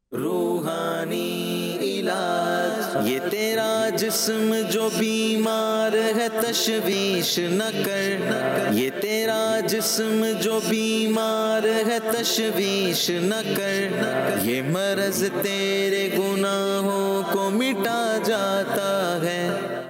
रूहानी इलाज। ये तेरा जिस्म जो बीमार है तशवीश न कर, ये तेरा जिस्म जो बीमार है तशवीश न कर, ये मर्ज तेरे गुनाहों को मिटा जाता है।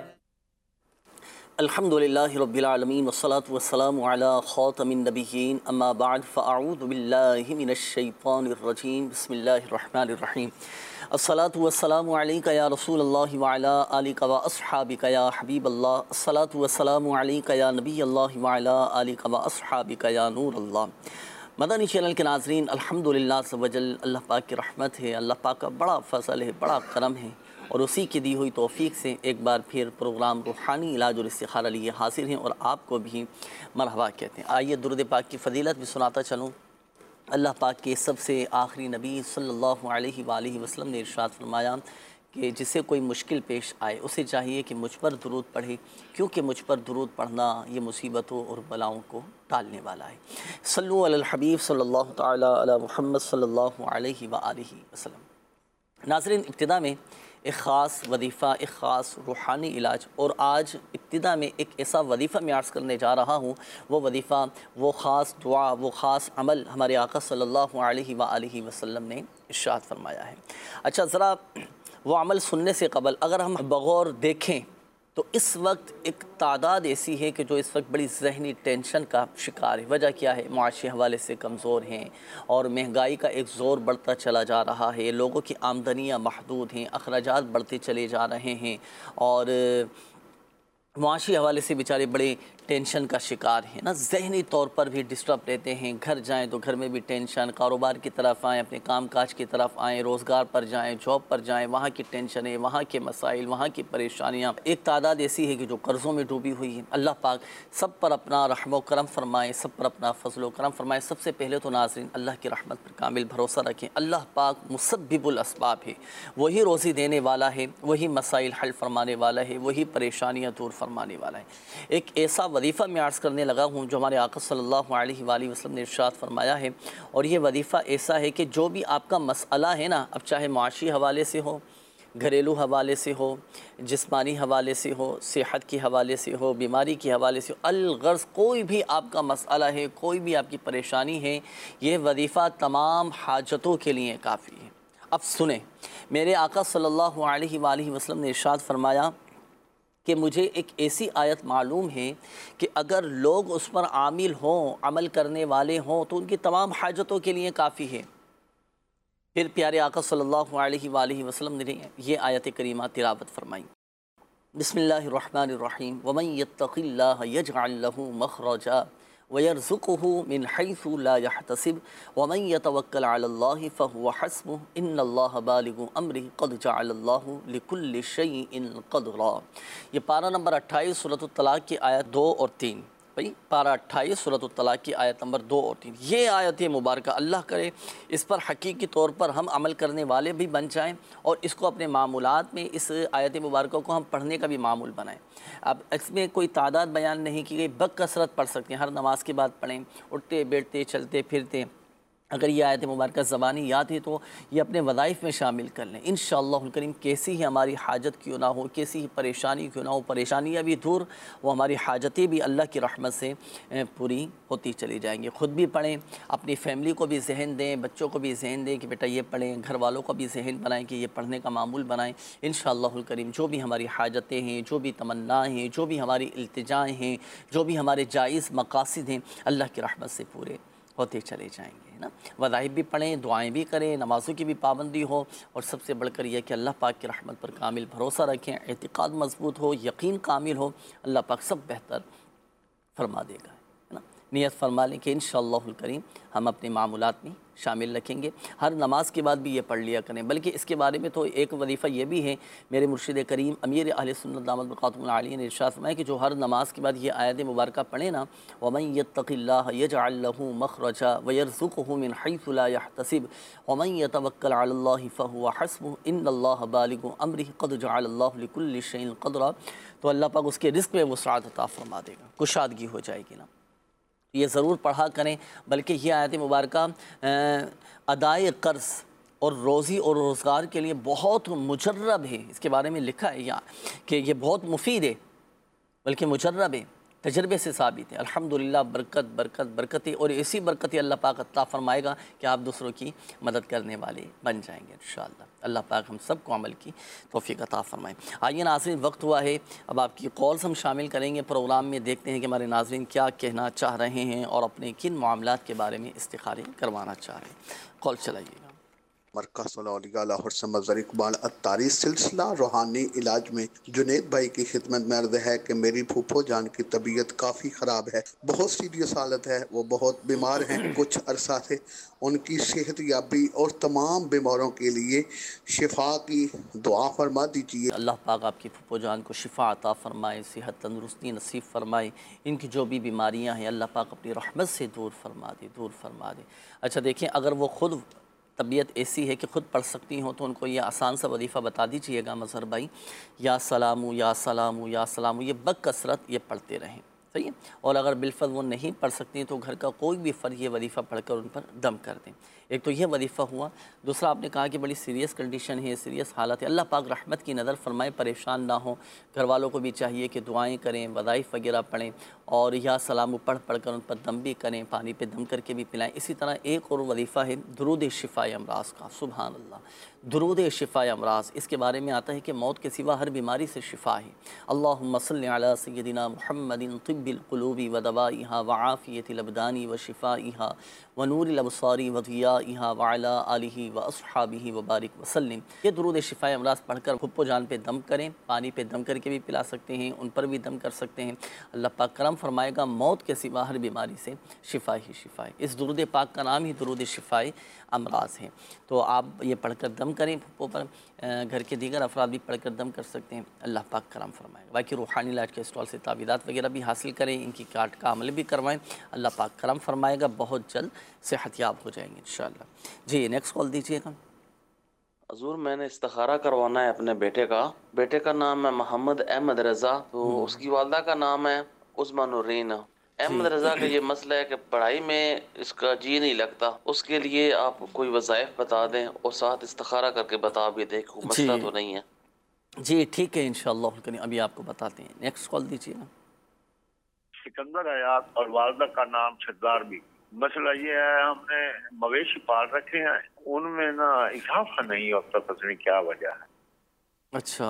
अल्हम्दुलिल्लाहि रब्बिल आलमीन वस्सलातु वस्सलामु अला खातमिन नबिय्यीन अम्मा बाद फ़अऊज़ु बिल्लाहि मिनश शैतानिर रजीम बिस्मिल्लाहिर रहमानिर रहीम। अस्सलातु वस्सलामु अलैका या रसूलल्लाहि व अला आलिका व अस्हाबिका या हबीबल्लाह। अस्सलातु वस्सलामु अलैका या नबियल्लाहि व अला आलिका व अस्हाबिका या नूरल्लाह। मदनी चैनल के नाज़रीन, अल्हम्दुलिल्लाह अज़्ज़ व जल, अल्लाह पाक की रहमत है, अल्लाह पाक का बड़ा फ़ज़ल है, बड़ा करम है और उसी की दी हुई तौफ़ीक से एक बार फिर प्रोग्राम रूहानी इलाज और इस्तिखारा लिए हासिल हैं और आपको भी मरहबा कहते हैं। आइए दुरूद पाक की फ़जीलत भी सुनाता चलूँ। अल्लाह पाक के सबसे आखिरी नबी सल्लल्लाहु अलैहि वसल्लम ने इरशाद फरमाया कि जिसे कोई मुश्किल पेश आए उसे चाहिए कि मुझ पर दुरूद पढ़े, क्योंकि मुझ पर दुरूद पढ़ना ये मुसीबतों और बलाओं को टालने वाला है। सल्लु अलल हबीब सल्लल्लाहु तआला अला मुहम्मद सल्लल्लाहु अलैहि वसल्लम। नाज़रीन, इब्तिदा में एक ख़ास वजीफ़ा, एक ख़ास रूहानी इलाज और आज इब्तिदा में एक ऐसा वजीफ़ा मैं अर्ज़ करने जा रहा हूँ। वो वजीफ़ा, वो ख़ास दुआ, वो ख़ास अमल हमारे आका सल्लल्लाहु अलैहि वसल्लम ने इरशाद फरमाया है। अच्छा, ज़रा वो अमल सुनने से क़बल अगर हम बग़ौर देखें तो इस वक्त एक तादाद ऐसी है कि जो इस वक्त बड़ी ज़हनी टेंशन का शिकार है। वजह क्या है? मुआशी हवाले से कमज़ोर हैं और महंगाई का एक ज़ोर बढ़ता चला जा रहा है, लोगों की आमदनियाँ महदूद हैं, अखराजात बढ़ते चले जा रहे हैं और मुआशी हवाले से बेचारे बड़े टेंशन का शिकार हैं ना, ज़हनी तौर पर भी डिस्टर्ब रहते हैं। घर जाएं तो घर में भी टेंशन, कारोबार की तरफ आएँ, अपने काम काज की तरफ आएँ, रोज़गार पर जाएं, जॉब पर जाएं, वहाँ की टेंशनें, वहाँ के मसाइल, वहाँ की परेशानियाँ। एक तादाद ऐसी है कि जो कर्ज़ों में डूबी हुई है। अल्लाह पाक सब पर अपना रहमो करम फरमाए, सब पर अपना फजलो करम फरमाए। सबसे पहले तो नाज़रीन अल्लाह की रहमत पर कामिल भरोसा रखें। अल्लाह पाक मुसब्बिबुल असबाब है, वही रोज़ी देने वाला है, वही मसाइल हल फरमाने वाला है, वही परेशानियाँ दूर फरमाने वाला है। एक ऐसा वजीफ़ा मैं अर्ज़ करने लगा हूँ जो हमारे आका सल्लल्लाहु अलैहि वसल्लम ने इरशाद फरमाया है और ये वजीफ़ा ऐसा है कि जो भी आपका मसला है ना, अब चाहे माशी हवाले से हो, घरेलू हवाले से हो, जिस्मानी हवाले से हो, सेहत के हवाले से हो, बीमारी के हवाले से हो, अलगर्ज़ कोई भी आपका मसला है, कोई भी आपकी परेशानी है, ये वजीफ़ा तमाम हाजतों के लिए काफ़ी है। अब सुने, मेरे आका सल्लल्लाहु अलैहि वसल्लम ने इरशाद फरमाया कि मुझे एक ऐसी आयत मालूम है कि अगर लोग उस पर आमिल हों, अमल करने वाले हों, तो उनकी तमाम हाजतों के लिए काफ़ी है। फिर प्यारे आका सल्लल्लाहु अलैहि वसल्लम ने ये आयत करीमा तिलावत फरमाई। बिस्मिल्लाहिर्रहमानिर्रहीम। वमन यत्तक़िल्लाह यजअल लहू मख़रजा वयरज़ुक़हु मिन हैसु ला यहतसिब वमन यतवक्कल अलल्लाहि फ़हुव हस्बुह इन्नल्लाह बालिगु अम्रिही क़द जअलल्लाहु लिकुल्लि शैइन क़दरा। ये पारा नंबर 28 सूरत तलाक़ की आयत 2 और 3। भाई, पारा 28 सूरत तलाक़ की आयत नंबर 2 और 3। ये आयत मुबारक, अल्लाह करे इस पर हकीकी तौर पर हम अमल करने वाले भी बन जाएं और इसको अपने मामूलात में, इस आयत मुबारक को हम पढ़ने का भी मामूल बनाएं। अब इसमें कोई तादाद बयान नहीं की गई, बकसरत पढ़ सकते हैं, हर नमाज के बाद पढ़ें, उठते बैठते चलते फिरते। अगर ये आयत मुबारक ज़बानी याद है तो ये अपने वज़ाइफ में शामिल कर लें। इंशाअल्लाहुल करीम कैसी ही हमारी हाजत क्यों ना हो, कैसी ही परेशानी क्यों ना हो, परेशानियाँ भी दूर, वो हमारी हाजतें भी अल्लाह की रहमत से पूरी होती चली जाएंगी। ख़ुद भी पढ़ें, अपनी फ़ैमिली को भी जहन दें, बच्चों को भी जहन दें कि बेटा ये पढ़ें, घर वालों को भी जहन बनाएँ कि ये पढ़ने का मामूल बनाएँ। इंशाअल्लाहुल करीम जो भी हमारी हाजतें हैं, जो भी तमन्नाएँ हैं, जो भी हमारी इल्तिजाएँ हैं, जो भी हमारे जायज़ मकासिद हैं, अल्लाह की रहमत से पूरे होते चले जाएंगे, है ना। वज़ाइफ भी पढ़ें, दुआएं भी करें, नमाज़ों की भी पाबंदी हो और सबसे बढ़कर यह कि अल्लाह पाक की रहमत पर कामिल भरोसा रखें, एतिक़ाद मज़बूत हो, यकीन कामिल हो, अल्लाह पाक सब बेहतर फरमा देगा, है ना। नियत फरमा लें कि इंशाअल्लाहुल करीम हम अपने मामूलात में शामिल रखेंगे। हर नमाज के बाद भी ये पढ़ लिया करें। बल्कि इसके बारे में तो एक वजीफ़ा ये भी है, मेरे मुर्शिद करीम अमीर अहले सुन्नत दामत बरकातुहुल आलिया ने इरशाद फरमाया कि जो हर नमाज के बाद ये आयत मुबारक पढ़े ना, वमन यत्तक़िल्लाह यजअल लहू मख़रजा वयरज़ुक़हु मिन हैसु ला यहतसिब वमन यतवक्कल अलल्लाहि फ़हुव हस्बुह इन्नल्लाह बालिगु अम्रिही क़द जअलल्लाहु लिकुल्लि शैइन क़दरा। तो अल्लाह पाक उसके रिज़्क़ में वुसअत अता फरमा देगा, कुशादगी हो जाएगी ना। ये ज़रूर पढ़ा करें। बल्कि ये आयत मुबारक अदाए कर्ज़ और रोज़ी और रोज़गार के लिए बहुत मुजर्रब है। इसके बारे में लिखा है यहाँ कि ये बहुत मुफीद है, बल्कि मुजर्रब है, तजर्बे से साबित है। अल्हम्दुलिल्लाह, बरकत बरकत बरकत है, और ऐसी बरकत अल्लाह पाक अता फरमाएगा कि आप दूसरों की मदद करने वाले बन जाएंगे इंशाअल्लाह। अल्लाह पाक हम सबको अमल की तौफीक अता फरमाए। आइए नाज़रीन, वक्त हुआ है अब आपकी कॉल्स हम शामिल करेंगे प्रोग्राम में। देखते हैं कि हमारे नाज़रीन क्या कहना चाह रहे हैं और अपने किन मामलात के बारे में इस्तिखारे करवाना चाह रहे हैं। कॉल चलाइएगा। इकबाल अत्तारी सिलसिला रूहानी इलाज में जुनेद भाई की खिदमत में अर्ज है कि मेरी फूफो जान की तबीयत काफ़ी ख़राब है, बहुत सीरियस हालत है, वो बहुत बीमार हैं कुछ अरसा से। उनकी सेहत याबी और तमाम बीमारों के लिए शिफा की दुआ फरमा दीजिए। अल्लाह पाक आपकी फूफो जान को शिफा अता फ़रमाए, सेहत तंदुरुस्ती नसीब फ़रमाए। इनकी जो भी बीमारियां हैं अल्लाह पाक अपनी रहमत से दूर फरमा दे, दूर फरमा दे। अच्छा देखें, अगर वो ख़ुद तबीयत ऐसी है कि ख़ुद पढ़ सकती हों तो उनको ये आसान सा वजीफ़ा बता दीजिएगा मज़हर भाई, या सलामु या सलामु या सलामु, ये बकसरत ये पढ़ते रहें, सही है। और अगर बिलफज़ वो नहीं पढ़ सकती तो घर का कोई भी फ़र्द ये वजीफ़ा पढ़कर उन पर दम कर दें। एक तो ये वजीफ़ा हुआ। दूसरा, आपने कहा कि बड़ी सीरियस कंडीशन है, सीरियस हालत है, अल्लाह पाक रहमत की नज़र फरमाए, परेशान ना हो। घर वालों को भी चाहिए कि दुआएं करें, वज़ाइफ़ वगैरह पढ़ें, और या सलाम पढ़ पढ़ कर उन पर दम भी करें, पानी पे दम करके भी पिलाएं। इसी तरह एक और वजीफ़ा है दुरूद शिफ़ाए अमराज़ का। सुबहान अल्लाह, दुरूद शिफ़ाए अमराज़, इसके बारे में आता है कि मौत के सिवा हर बीमारी से शिफ़ा है। अल्लाहुम्मा सल्लि अला सय्यदिना मुहम्मदिन तिब्बिल क़ुलूबि व दवाइहा व आफ़ियतिल अबदानी व शिफ़ाइहा व नूरिल अबसारी व ज़ियाइहा व अला आलिहि व अस्हाबिहि व बारिक वसल्लिम। ये दुरूद शिफ़ाए अमराज़ पढ़कर फुप्पो जान पे दम करें, पानी पे दम करके भी पिला सकते हैं, उन पर भी दम कर सकते हैं। अल्लाह पाक करम फरमाएगा, मौत के सिवा हर बीमारी से शिफा ही शिफा है। इस दुरूद पाक का नाम ही दुरूद शिफ़ाए अमराज़ है। तो आप ये पढ़कर दम करें फुप्पो पर, घर के दीगर अफराद भी पढ़कर दम कर सकते हैं। अल्लाह पाक करम फरमाएगा। बाकी रूहानी इलाज के स्टॉल से तावीज़ात वगैरह भी हासिल करें, इनकी काट का अमल भी करवाएं। अल्लाह पाक करम फरमाएगा, बहुत जल्द सेहतयाब हो जाएंगे इंशाअल्लाह। जी, नेक्स्ट कॉल दीजिएगा। हजूर, मैंने इस्तिखारा करवाना है अपने बेटे का नाम है मोहम्मद अहमद रज़ा, तो उसकी वालदा का नाम है उस्मा नूरीन। अहमद रज़ा का ये मसला है कि पढ़ाई में इसका जी नहीं लगता, उसके लिए आप कोई वज़ाइफ बता दें और साथ इस्तिखारा करके बता भी दें, कोई मसला तो नहीं है। जी ठीक है, इंशाअल्लाह करीम अभी आपको बताते हैं। नेक्स्ट कॉल दीजिएगा। सिकंदर हयात और वालदा का नाम सरदार भी। मसला ये है, हमने मवेशी पाल रखे हैं, उनमें ना इजाफा नहीं होता, पता नहीं क्या वजह है। अच्छा,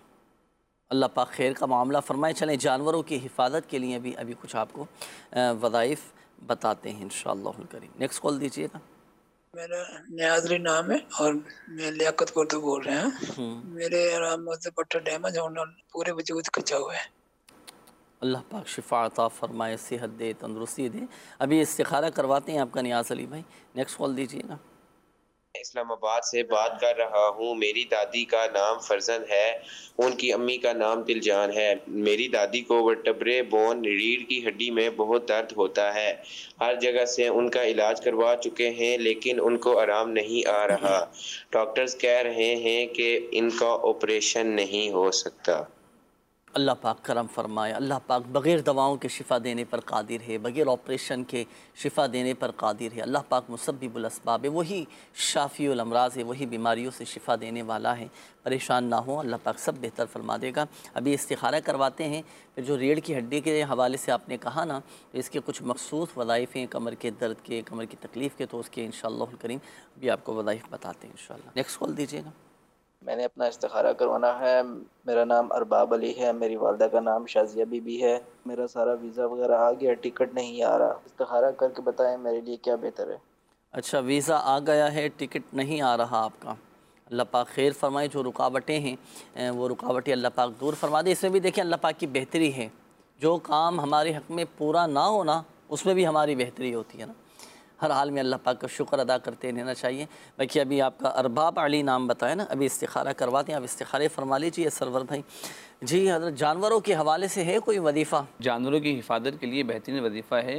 अल्लाह पाक खैर का मामला फरमाए। चलें, जानवरों की हिफाजत के लिए भी अभी कुछ आपको वज़ाइफ बताते हैं इंशाअल्लाह करीम। नेक्स्ट कॉल दीजिएगा। मेरा न्याजरी नाम है और मैं लियाकत कुर्दू बोल रहे हैं। मेरे आराम से पट्टा डैमेज होना, पूरे वजूद कचा हुआ है। अल्लाह पाक शिफा अता फरमाए, सेहत दे, तंदुरुस्ती दे। अभी इस्तिखारा करवाते हैं आपका नियाज़ अली भाई। नेक्स्ट कॉल दीजिएगा। इस्लामाबाद से बात कर रहा हूँ। मेरी दादी का नाम फरजंद है, उनकी अम्मी का नाम दिलजान है। मेरी दादी को वर्टेब्रे बोन रीढ़ की हड्डी में बहुत दर्द होता है। हर जगह से उनका इलाज करवा चुके हैं लेकिन उनको आराम नहीं आ रहा। डॉक्टर्स कह रहे हैं कि इनका ऑपरेशन नहीं हो सकता। अल्लाह पाक करम फरमाए। अल्लाह पाक बग़ैर दवाओं के शिफ़ा देने पर कादिर है, बग़ैर ऑपरेशन के शिफ़ा देने पर कादिर है। अल्लाह पाक मुसब्बिबुल अस्बाब है, वही शाफ़ीउल अमराज़ है, वही बीमारियों से शिफ़ा देने वाला है। परेशान ना हो, अल्लाह पाक सब बेहतर फरमा देगा। अभी इस्तिखारा करवाते हैं। फिर जो रीढ़ की हड्डी के हवाले से आपने कहा ना, तो इसके कुछ मखसूस वज़ाइफ़ हैं, कमर के दर्द के, कमर की तकलीफ़ के, तो उसके इंशाअल्लाह करीम अभी आपको वज़ाइफ़ बताते हैं इंशाअल्लाह। नेक्स्ट कॉल दीजिएगा। मैंने अपना इस्तिखारा करवाना है। मेरा नाम अरबाब अली है, मेरी वालदा का नाम शाजिया बीबी है। मेरा सारा वीज़ा वगैरह आ गया, टिकट नहीं आ रहा। इस्तिखारा करके बताएं मेरे लिए क्या बेहतर है। अच्छा, वीज़ा आ गया है, टिकट नहीं आ रहा आपका। अल्लाह पाक खैर फरमाए। जो रुकावटें हैं वो रुकावटें अल्लाह पाक दूर फरमा दे। इसमें भी देखिए अल्लाह पाक की बेहतरी है। जो काम हमारे हक़ में पूरा ना होना, उसमें भी हमारी बेहतरी होती है ना। हर हाल में अल्लाह पाक का शुक्र अदा करते रहना चाहिए। बाकी अभी आपका अरबाब अली नाम बताया ना, अभी इस्तिखारा करवाते हैं। आप इस्तिखारे फरमा लीजिए सरवर भाई। जी हज़रत, जानवरों के हवाले से है कोई वजीफ़ा? जानवरों की हिफाजत के लिए बेहतरीन वजीफ़ा है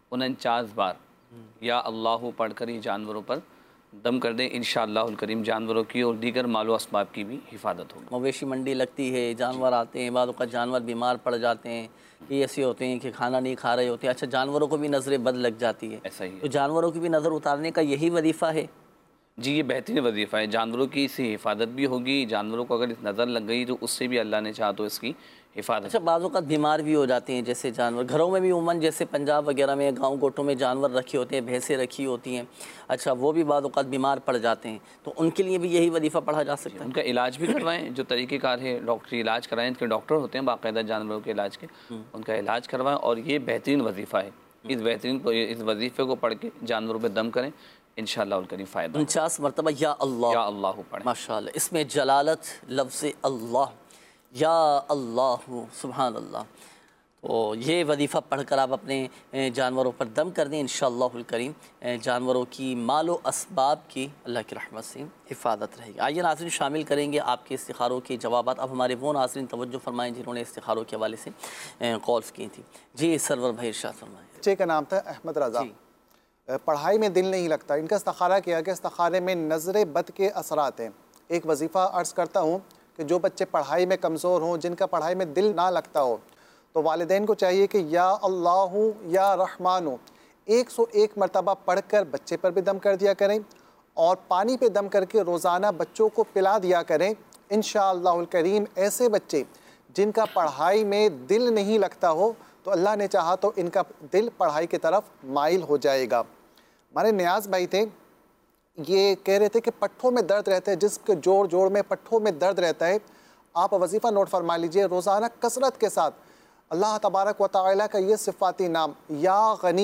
49 बार या अल्लाह पढ़कर ही जानवरों पर दम कर दें। इंशाअल्लाहुल करीम जानवरों की और दीगर मालो असबाब की भी हिफाजत होगी। मवेशी मंडी लगती है, जानवर आते हैं, बाद का जानवर बीमार पड़ जाते हैं, कि ऐसे होते हैं कि खाना नहीं खा रहे होते हैं। अच्छा, जानवरों को भी नज़र बद लग जाती है, ऐसा ही है। तो जानवरों की भी नज़र उतारने का यही वजीफ़ा है? जी, ये बेहतरीन वजीफ़ा है। जानवरों की इससे हिफाजत भी होगी, जानवरों को अगर इस नज़र लग गई तो उससे भी अल्लाह ने चाहा तो इसकी हिफाजत। अच्छा, बाज़ औक़ात बीमार भी हो जाते हैं जैसे जानवर, घरों में भी उमूमन जैसे पंजाब वगैरह में गाँव गोटों में जानवर रखे होते हैं, भैंसें रखी होती हैं, अच्छा वो भी बाज़ औक़ात बीमार पड़ जाते हैं, तो उनके लिए भी यही वजीफ़ा पढ़ा जा सकता है? उनका इलाज भी करवाएं, जो तरीक़ेकार है डॉक्टरी इलाज कराएं, इनके डॉक्टर होते हैं बाकायदा जानवरों के इलाज के, उनका इलाज करवाएं। और ये बेहतरीन वजीफ़ा है, इस वजीफ़े को पढ़ के जानवरों पर दम करें, इंशाअल्लाह करीम फ़ायदा। 49 मरतबा या अल्लाह पढ़ें। माशाअल्लाह, इसमें जलालत लफ्ज़ अल्लाह, या अल्लाह, सुभान अल्लाह। तो ये वजीफ़ा पढ़कर आप अपने जानवरों पर दम कर दें, इंशाअल्लाह करीम जानवरों की मालो असबाब की अल्लाह की रहमत से हिफाजत रहेगी। आइए नाज़रीन, शामिल करेंगे आपके इस्तिखारों के जवाबात। अब हमारे वो नाज़रीन तवज्जो फरमाएँ जिन्होंने इस्तिखारों के हवाले से कॉल्स की थी। जी सरवर भाई इरशाद फरमाएँ। बच्चे का नाम था अहमद रज़ा, पढ़ाई में दिल नहीं लगता, इनका इस्तिखारा किया कि इस्तिखारे में नज़र बद के असरात हैं। एक वजीफ़ा अर्ज़ करता हूँ कि जो बच्चे पढ़ाई में कमज़ोर हों, जिनका पढ़ाई में दिल ना लगता हो, तो वालिदैन को चाहिए कि या अल्लाहु या रहमानु 101 मरतबा पढ़कर बच्चे पर भी दम कर दिया करें और पानी पे दम करके रोज़ाना बच्चों को पिला दिया करें। इंशाअल्लाहुल करीम ऐसे बच्चे जिनका पढ़ाई में दिल नहीं लगता हो, तो अल्लाह ने चाहा तो इनका दिल पढ़ाई की तरफ माइल हो जाएगा। हमारे नियाज़ भाई थे, ये कह रहे थे कि पट्ठों में दर्द रहता है, जिसके जोड़ जोड़ में पट्ठों में दर्द रहता है। आप वजीफ़ा नोट फरमा लीजिए, रोज़ाना कसरत के साथ अल्लाह तबारक व तआला का ये सिफ़ाती नाम या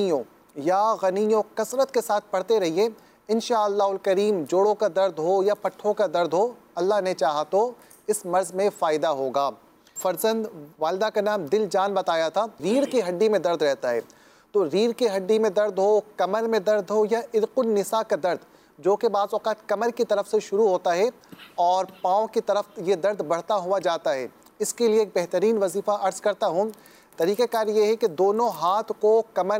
गनियो कसरत के साथ पढ़ते रहिए। इंशाअल्लाहुल करीम जोड़ों का दर्द हो या पट्ठों का दर्द हो, अल्लाह ने चाहा तो इस मर्ज़ में फ़ायदा होगा। फ़र्जंद वालिदा का नाम दिल जान बताया था, रीढ़ की हड्डी में दर्द रहता है, तो रीढ़ की हड्डी में दर्द हो, कमर में दर्द हो या इरक़ुन निसा का दर्द, जो कि बाज़ औक़ात कमर की तरफ से शुरू होता है और पाँव की तरफ ये दर्द बढ़ता हुआ जाता है, इसके लिए एक बेहतरीन वजीफ़ा अर्ज़ करता हूँ। तरीक़ाकार ये है कि दोनों हाथ को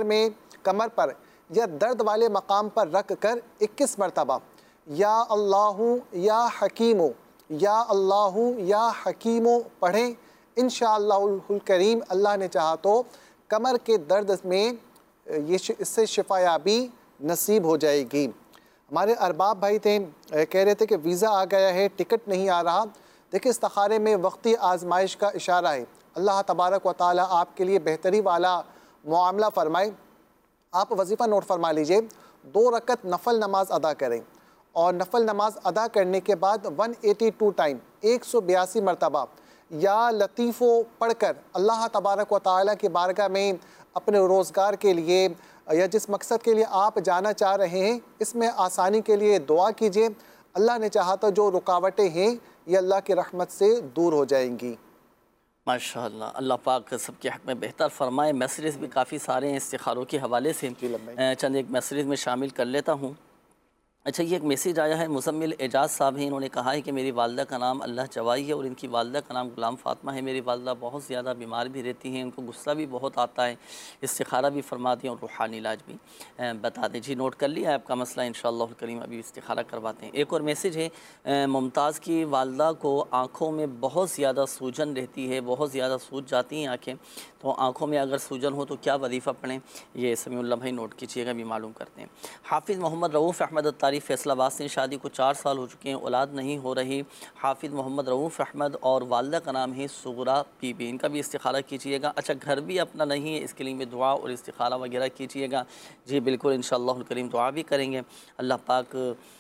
कमर पर या दर्द वाले मकाम पर रख कर 21 मरतबा या अल्लाहु या हकीमो, या अल्लाहु या हकीमो पढ़ें। इंशाअल्लाहुल करीम अल्लाह ने चाहा तो कमर के दर्द में इससे शिफायाबी नसीब हो जाएगी। हमारे अरबाब भाई थे, कह रहे थे कि वीज़ा आ गया है, टिकट नहीं आ रहा। देखिए, इस्तिखारे में वक्ती आजमाइश का इशारा है। अल्लाह तबारक व तआला आपके लिए बेहतरी वाला मामला फ़रमाए। आप वजीफ़ा नोट फरमा लीजिए, 2 रकत नफल नमाज अदा करें और नफल नमाज अदा करने के बाद 182 टाइम 182 मरतबा या लतीफ़ो पढ़कर अल्लाह तबारक व तआला की बारगाह में अपने रोज़गार के लिए या जिस मकसद के लिए आप जाना चाह रहे हैं, इसमें आसानी के लिए दुआ कीजिए। अल्लाह ने चाहा तो जो रुकावटें हैं ये अल्लाह की रहमत से दूर हो जाएंगी। माशाअल्लाह, अल्लाह पाक सबके हक़ में बेहतर फ़रमाए। मैसेजेस भी काफ़ी सारे हैं इस्तिखारों के हवाले से, चंद एक मैसेज में शामिल कर लेता हूँ। अच्छा, ये एक मैसेज आया है, मुज़म्मिल एजाज़ साहब हैं, इन्होंने कहा है कि मेरी वालिदा का नाम अल्लाह चवाई है और इनकी वालिदा का नाम गुलाम फ़ातिमा है। मेरी वालिदा बहुत ज़्यादा बीमार भी रहती हैं, उनको गुस्सा भी बहुत आता है, इस्तिखारा भी फरमा दें और रूहानी इलाज भी बता दें। जी, नोट कर लिया आपका मसला, इंशाअल्लाह करीम अभी इस्तिखारा करवाते हैं। एक और मैसेज है, मुमताज़ की वालिदा को आँखों में बहुत ज़्यादा सूजन रहती है, बहुत ज़्यादा सूज जाती हैं आँखें, तो आँखों में अगर सूजन हो तो क्या वजीफ़ा पढ़ें, ये समीउल्लाह भाई नोट कीजिएगा, भी मालूम करते हैं। हाफिज़ मोहम्मद रऊफ़ अहमद तारीफ़ फैसलाबाद से, शादी को 4 साल हो चुके हैं, औलाद नहीं हो रही। हाफिज़ मोहम्मद रऊफ़ अहमद और वालिदा का नाम है सुगरा बीबी, इनका भी इस्तिखारा कीजिएगा। अच्छा, घर भी अपना नहीं है, इसके लिए भी दुआ और इस्तिखारा वगैरह कीजिएगा। जी बिल्कुल, इंशाअल्लाह करीम दुआ भी करेंगे। अल्लाह पाक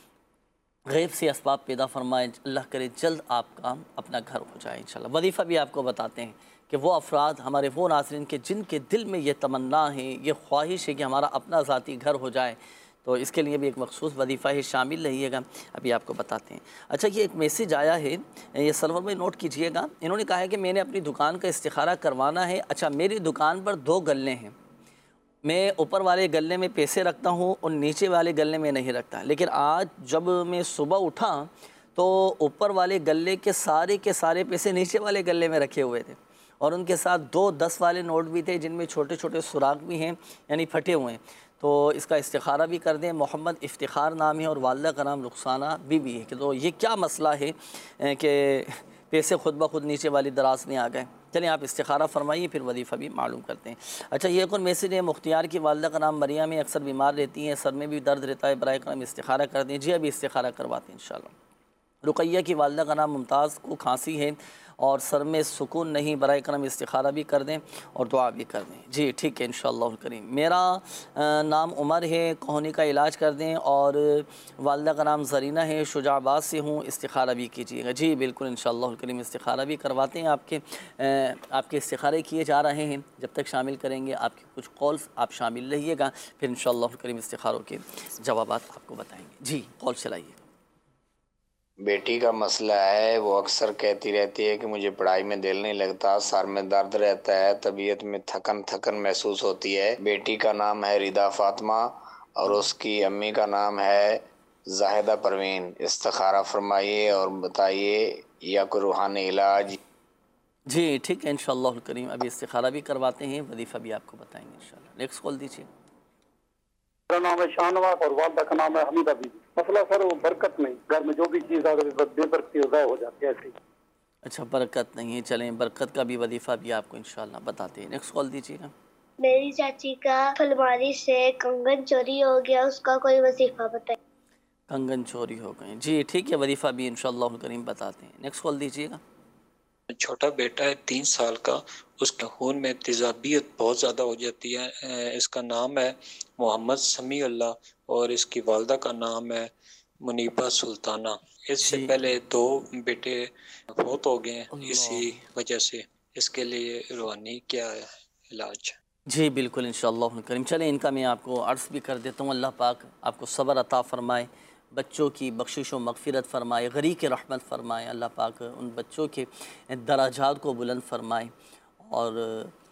गैब से असबाब पैदा फरमाए, अल्लाह करे जल्द आपका अपना घर हो जाए इंशाअल्लाह। वजीफ़ा भी आपको बताते हैं कि वो अफराद हमारे वो नाज़रीन के जिनके दिल में ये तमन्ना है, ये ख्वाहिश है कि हमारा अपना ज़ाती घर हो जाए, तो इसके लिए भी एक मखसूस वजीफ़ा है, शामिल रहिएगा, अभी आपको बताते हैं। अच्छा, ये एक मैसेज आया है, ये सर्वर में नोट कीजिएगा। इन्होंने कहा है कि मैंने अपनी दुकान का इस्तिखारा करवाना है। अच्छा, मेरी दुकान पर 2 गल्ले हैं, मैं ऊपर वाले गल्ले में पैसे रखता हूँ और नीचे वाले गल्ले में नहीं रखता, लेकिन आज जब मैं सुबह उठा तो ऊपर वाले गल्ले के सारे पैसे नीचे वाले गल्ले में रखे हुए थे और उनके साथ 2 10 वाले नोट भी थे जिनमें छोटे छोटे सुराख भी हैं, यानी फटे हुए हैं। तो इसका इस्तिखारा भी कर दें। मोहम्मद इफ्तिखार नाम है और वालिदा का नाम रुखसाना बीबी है। कि तो ये क्या मसला है कि पैसे खुद ब खुद नीचे वाली दराज में आ गए। चलिए आप इस्तिखारा फरमाइए, फिर वजीफ़ा भी मालूम करते हैं। अच्छा, ये एक और मैसेज है, मुख्तियार की वालिदा का नाम मरियम है, अक्सर बीमार रहती हैं, सर में भी दर्द रहता है, बराए करम इस्तिखारा कर दें। जी अभी इस्तिखारा करवाते हैं इंशाअल्लाह। रुकैया की वालिदा का नाम मुमताज़, को खांसी है और सर में सुकून नहीं, बराए करम इस्तिखारा भी कर दें और दुआ भी कर दें। जी ठीक है इंशाअल्लाह करीम। मेरा नाम उमर है, कोहनी का इलाज कर दें और वालिदा का नाम ज़रीना है, शुजाबाद से हूँ, इस्तिखारा भी कीजिएगा। जी बिल्कुल इंशाअल्लाह करीम इस्तिखारा भी करवाते हैं। आपके इस्तिखारे किए जा रहे हैं, जब तक शामिल करेंगे आपके कुछ कॉल्स आप शामिल रहिएगा, फिर इंशाअल्लाह करीम इस्तिखारों के जवाबात आपको बताएँगे। जी कॉल चलाइए। बेटी का मसला है, वो अक्सर कहती रहती है कि मुझे पढ़ाई में दिल नहीं लगता, सर में दर्द रहता है, तबीयत में थकन महसूस होती है। बेटी का नाम है रिदा फातिमा और उसकी अम्मी का नाम है जाहिदा परवीन। इस्तिखारा फरमाइए और बताइए या कोई रूहानी इलाज। जी ठीक है इंशाअल्लाह करीम, अभी इस्तिखारा भी करवाते हैं, वजीफ़ा भी आपको बताएंगे इंशाअल्लाह। नेक्स्ट कॉल दीजिए। मेरा नाम है शाहनवाज और वालदा का नाम है हमीदा बीबी। मसला सर वो बरकत नहीं, घर में जो भी चीज़ अगर बेबरकती हो जाती है ऐसी। अच्छा बरकत नहीं है, चलें बरकत का भी वजीफ़ा भी आपको इंशाअल्लाह बताते हैं। नेक्स्ट कॉल दीजिएगा। मेरी चाची का अलमारी से कंगन चोरी हो गया, उसका कोई वजीफ़ा बताइए। कंगन चोरी हो गए, जी ठीक है वजीफ़ा भी इंशाअल्लाह करीम बताते हैं। नेक्स्ट कॉल दीजिएगा। छोटा बेटा है 3 साल का, उसके खून में तेज़ाबियत बहुत ज़्यादा हो जाती है। इसका नाम है मोहम्मद समी अल्लाह और इसकी वालदा का नाम है मुनीबा सुल्ताना। इससे पहले 2 बेटे फौत हो गए हैं इसी वजह से। इसके लिए रूहानी क्या है इलाज? जी बिल्कुल इंशाअल्लाह करीम। चलें इनका मैं आपको अर्ज़ भी कर देता हूँ। अल्लाह पाक आपको सब्र अता फ़रमाए, बच्चों की बख्शिश व मग़फ़िरत फ़रमाए, गरीब के रहमत फ़रमाए। अल्लाह पाक उन बच्चों के दराजात को बुलंद फ़रमाए और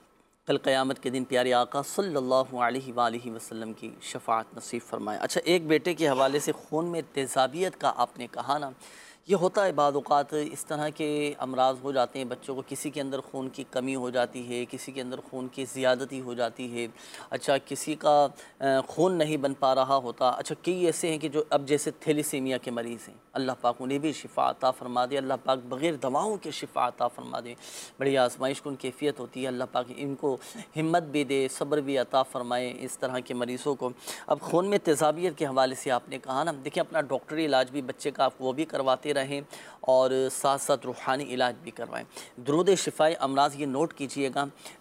कल क़यामत के दिन प्यारे आका सल्लल्लाहु अलैहि वसल्लम की शफ़ाअत नसीब फ़रमाए। अच्छा, एक बेटे के हवाले से खून में तेज़ाबियत का आपने कहा ना, ये होता है बाद औक़ात इस तरह के अमराज़ हो जाते हैं बच्चों को, किसी के अंदर खून की कमी हो जाती है, किसी के अंदर खून की ज़्यादती हो जाती है। अच्छा, किसी का खून नहीं बन पा रहा होता। अच्छा, कई ऐसे हैं कि जो अब जैसे थैलेसीमिया के मरीज़ हैं, अल्लाह पाक उन्हें भी शिफ़ा अता फ़रमा दे, अल्लाह पाक बग़ैर दवाओं के शिफ़ा अता फ़रमा दे। बड़ी आज़माइश की कैफ़ियत होती है, अल्लाह पाक इनको हिम्मत भी दे, सब्र भी अता फ़रमाए इस तरह के मरीज़ों को। अब खून में तेज़ाबियत के हवाले से आपने कहा ना, देखिए अपना डॉक्टरी इलाज भी बच्चे का आप वो भी करवाते रहें और साथ साथ रूहानी इलाज भी करवाएं। दुरूद शिफ़ाए अमराज़ ये नोट कीजिएगा।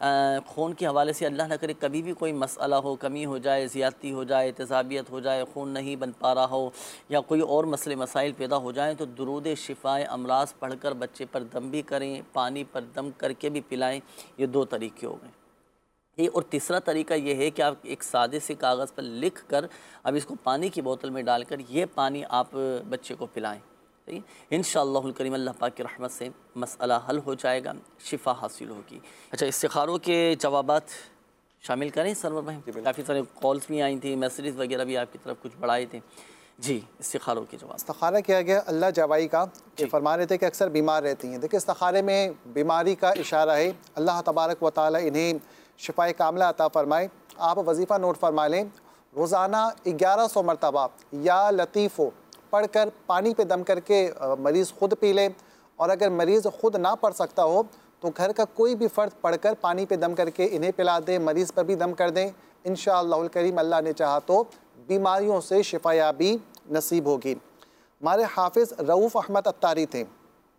खून के हवाले से अल्लाह न करे कभी भी कोई मसला हो, कमी हो जाए, ज़्यादती हो जाए, तेज़ाबियत हो जाए, खून नहीं बन पा रहा हो या कोई और मसले मसाइल पैदा हो जाएँ, तो दुरूद शिफ़ाए अमराज़ पढ़कर बच्चे पर दम भी करें, पानी पर दम करके भी पिलाएँ। ये 2 तरीके हो गए। और तीसरा तरीका ये है कि आप एक सादे से कागज़ पर लिख कर अब इसको पानी की बोतल में डालकर ये पानी आप बच्चे को पिलाएं। सही, इंशाअल्लाहुल करीम अल्लाह पाक की रहमत से मसला हल हो जाएगा, शिफा हासिल होगी। अच्छा, इस्तिखारों के जवाबात शामिल करें सरवर भाई। काफ़ी सारे कॉल्स भी आई थी, मैसेजेस वगैरह भी आपकी तरफ कुछ बढ़ाए थे। जी इस्तिखारों के जवाब। इस्तिखारा किया गया अल्लाह जवाई का, कि फरमा रहे थे कि अक्सर बीमार रहती हैं। देखिए इस्तिखारे में बीमारी का इशारा है, अल्लाह तबारक व तआला इन्हें शिफाए कामिला अता फ़रमाए। आप वजीफ़ा नोट फरमा लें, रोज़ाना 1100 मरतबा या लतीफ़ो पढ़कर पानी पे दम करके मरीज़ ख़ुद पी ले, और अगर मरीज़ ख़ुद ना पढ़ सकता हो तो घर का कोई भी फ़र्द पढ़कर पानी पे दम करके इन्हें पिला दे, मरीज़ पर भी दम कर दें। इंशाअल्लाहुल करीम अल्लाह ने चाहा तो बीमारियों से शिफायाबी नसीब होगी। हमारे हाफिज़ रऊफ़ अहमद अत्तारी थे,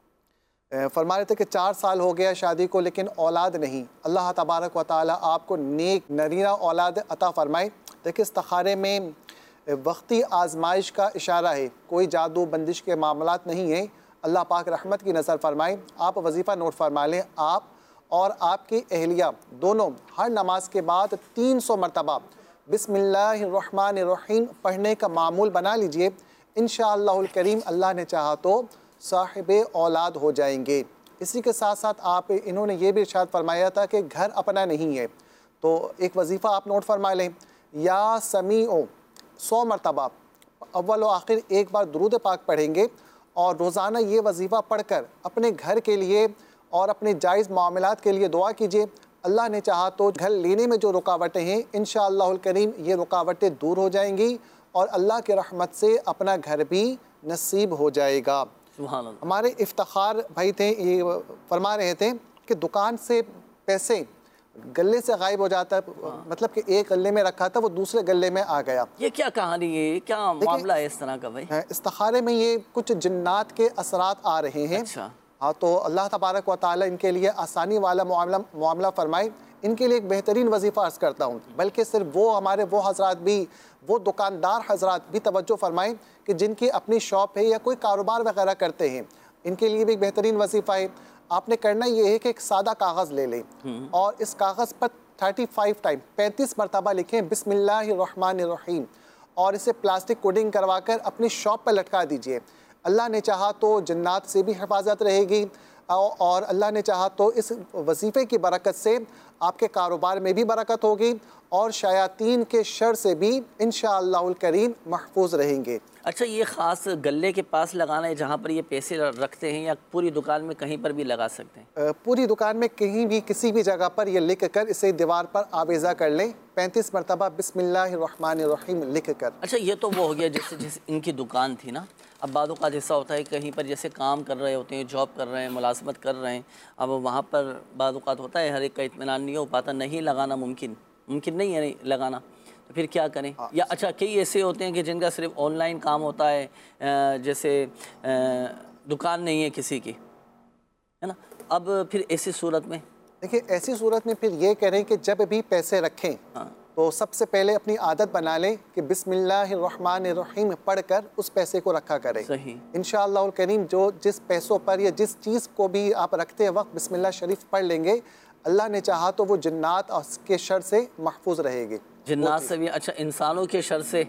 फरमा रहे थे कि 4 साल हो गया शादी को लेकिन औलाद नहीं। अल्लाह तबारक व तआला आपको नेक नरीना औलाद अता फ़रमाए। देखिए इस्तिखारे में वक्ती आजमाइश का इशारा है, कोई जादू बंदिश के मामलात नहीं है। अल्लाह पाक रहमत की नज़र फरमाए। आप वजीफ़ा नोट फरमा लें, आप और आपकी अहलिया दोनों हर नमाज के बाद 300 मरतबा बिस्मिल्लाहिर्रहमानिर्रहीम पढ़ने का मामूल बना लीजिए। इंशाअल्लाहुल करीम अल्लाह ने चाहा तो साहिबे औलाद हो जाएंगे। इसी के साथ साथ आप इन्होंने ये भी इरशाद फरमाया था कि घर अपना नहीं है, तो एक वजीफ़ा आप नोट फरमा लें, या समीओ 100 मरतबा अव्वल व आखिर एक बार दुरूद पाक पढ़ेंगे और रोज़ाना ये वजीफ़ा पढ़कर अपने घर के लिए और अपने जायज़ मामलात के लिए दुआ कीजिए। अल्लाह ने चाहा तो घर लेने में जो रुकावटें हैं इंशाअल्लाहुल करीम ये रुकावटें दूर हो जाएंगी और अल्लाह के रहमत से अपना घर भी नसीब हो जाएगा। सुभान अल्लाह। हमारे इफ्तिखार भाई थे, ये फरमा रहे थे कि दुकान से पैसे गले से गायब हो जाता है, मतलब कि एक गले में रखा था वो दूसरे गले में आ गया। ये क्या कहानी है, क्या मामला है इस तरह का भाई? इस्तिखारे में ये कुछ जिन्नात के असरात आ रहे हैं। अच्छा। हाँ, तो अल्लाह तबारक व तआला इनके लिए आसानी वाला मामला फरमाए। इनके लिए एक बेहतरीन वजीफ़ा अर्ज़ करता हूँ, बल्कि सिर्फ वो हमारे वो हजरात भी, वो दुकानदार हजरात भी तवज्जो फरमाएँ कि जिनकी अपनी शॉप है या कोई कारोबार वगैरह करते हैं, इनके लिए भी एक बेहतरीन वजीफ़ा है। आपने करना ये है कि एक सादा कागज़ ले लें और इस कागज़ पर 35 टाइम 35 मरतबा लिखें बिस्मिल्लाहिर्रहमानिर्रहीम और इसे प्लास्टिक कोडिंग करवा कर अपनी शॉप पर लटका दीजिए। अल्लाह ने चाहा तो जन्नात से भी हिफाजत रहेगी और अल्लाह ने चाहा तो इस वजीफ़े की बरकत से आपके कारोबार में भी बरकत होगी और शयातीन के शर से भी इंशाअल्लाहुल करीम महफूज रहेंगे। अच्छा, ये ख़ास गले के पास लगाना है जहाँ पर ये पैसे रखते हैं, या पूरी दुकान में कहीं पर भी लगा सकते हैं? पूरी दुकान में कहीं भी किसी भी जगह पर ये लिख कर इसे दीवार पर आवेज़ा कर लें 35 मरतबा बिस्मिल्लाहिर्रहमानिर्रहीम लिख कर। अच्छा, ये तो वो हो गया जैसे इनकी दुकान थी ना। अब बादों का जैसा होता है कहीं पर जैसे काम कर रहे होते हैं, जॉब कर रहे हैं, मुलाजमत कर रहे हैं, अब वहाँ पर बादों का होता है हर एक का इत्मीनान नहीं हो पाता, नहीं लगाना मुमकिन नहीं है, नहीं लगाना, तो फिर क्या करें? या अच्छा, कई ऐसे होते हैं कि जिनका सिर्फ ऑनलाइन काम होता है, जैसे दुकान नहीं है किसी की, है ना। अब फिर ऐसी सूरत में देखिए, ऐसी सूरत में फिर ये करें कि जब भी पैसे रखें तो सबसे पहले अपनी आदत बना लें कि बिस्मिल्लाहिर्रहमानिर्रहीम पढ़कर उस पैसे को रखा करें। सही। इंशाअल्लाहुल करीम जो जिस पैसों पर या जिस चीज़ को भी आप रखते वक्त बिस्मिल्लाह शरीफ पढ़ लेंगे, अल्लाह ने चाहा तो वो जिन्नात के शर से महफूज रहेगी। जिन्नात से भी? अच्छा, इंसानों के शर से?